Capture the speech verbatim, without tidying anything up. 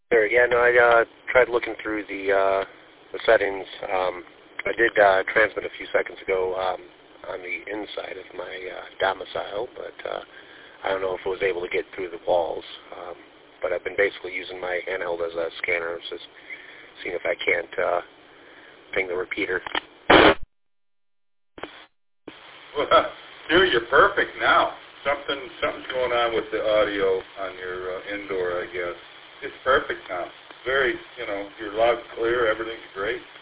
Sure. Yeah, no, I uh, tried looking through the uh, the settings. Um, I did uh, transmit a few seconds ago um, on the inside of my uh, domicile, but uh, I don't know if it was able to get through the walls. Um, but I've been basically using my handheld as a scanner, just seeing if I can't uh, ping the repeater. Well, dude, you're perfect now. Something, something's going on with the audio on your uh, indoor, I guess. It's perfect now. Very, you know, you're loud and clear. Everything's great.